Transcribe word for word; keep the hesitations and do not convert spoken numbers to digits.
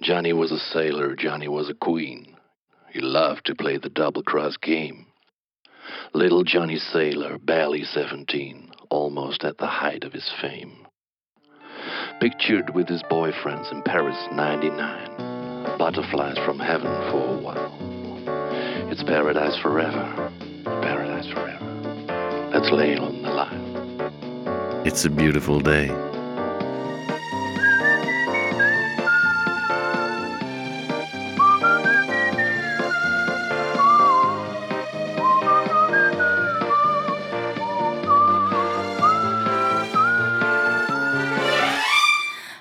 Johnny was a sailor, Johnny was a queen. He loved to play the double-cross game. Little Johnny Sailor, barely seventeen, almost at the height of his fame. Pictured with his boyfriends in Paris ninety-nine, butterflies from heaven for a while. It's paradise forever, paradise forever. Let's lay it on the line. It's a beautiful day.